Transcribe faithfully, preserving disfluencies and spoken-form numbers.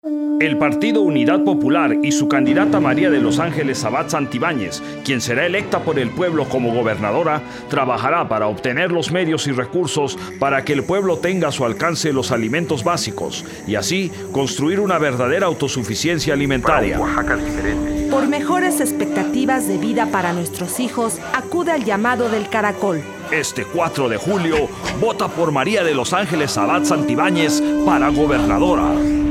El Partido Unidad Popular y su candidata María de los Ángeles Sabat Santibáñez, quien será electa por el pueblo como gobernadora, trabajará para obtener los medios y recursos para que el pueblo tenga a su alcance los alimentos básicos y así construir una verdadera autosuficiencia alimentaria. Por mejores expectativas de vida para nuestros hijos, acude al llamado del Caracol. Este cuatro de julio, vota por María de los Ángeles Sabat Santibáñez para gobernadora.